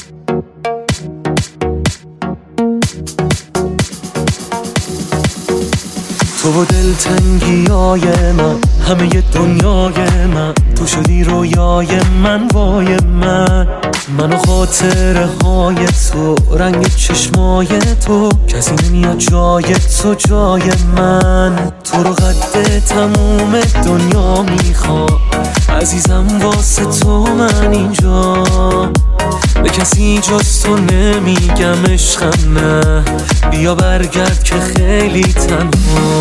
تو و دلتنگیای من، همه دنیای من، تو شدی رویای من، وای من و خاطره های تو، رنگ چشمای تو، کسی نمیاد جای تو جای من. تو رو قد تموم دنیا میخوام عزیزم، واسه تو من اینجا، به کسی جز تو نمیگم عشقم نه، بیا برگرد که خیلی تنها.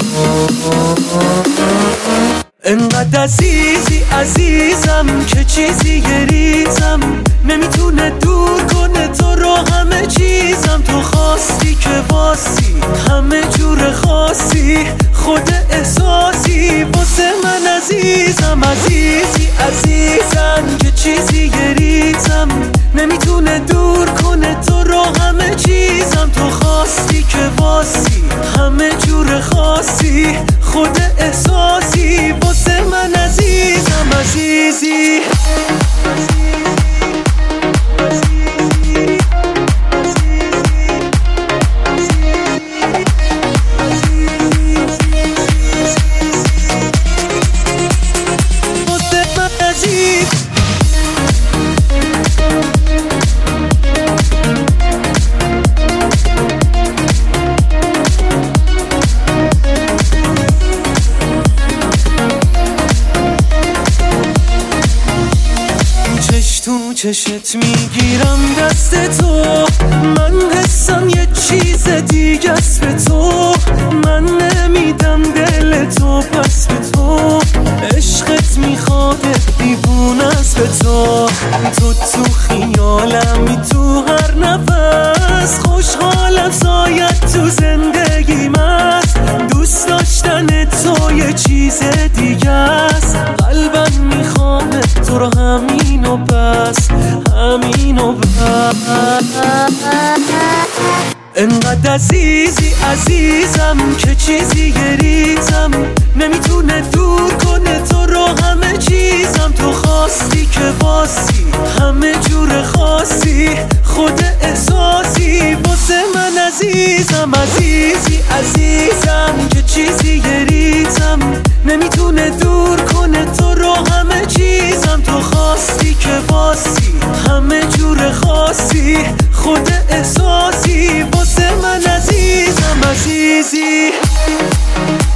انقدر عزیزی عزیزم که چیزی گریزم نمیتونه دور کنه تو رو، همه چیزم تو خواستی که واسی، همه جور خاصی، خود احساسی واسه من عزیزم. عزیزی عزیزم که چیزی گریزم نمیتونه دور کنه تو رو، همه چیزم تو خواستی که واسی، همه جور خاصی، خود احساسی واسه من عزیزم. عزیزی تو چشت میگیرم دست تو، من حسم یه چیز دیگه است به تو، من نمیدم دل تو پس به تو، عشقت میخواد دیوونه است به تو، تو خیالمی تو هر نفس، خوشحالم سایت تو زندگیم است، دوست داشتن تو یه چیز دیگه است، قلبم میخواد تو رو همین و بس، همین و بس. انقدر عزیزی عزیزم که چیزی گریزم نمیتونه دور کنه تو رو، همه چیزم تو خواستی که واسی، همه جور خاصی، خود احساسی واسه من عزیزم. عزیزی عزیزم که چیزی گریزم نمیتونه دور کنه تو رو، همه چیزم تو خواستی که واسی، همه جور خاصی، خود احساسی واسه من عزیزم. عزیزی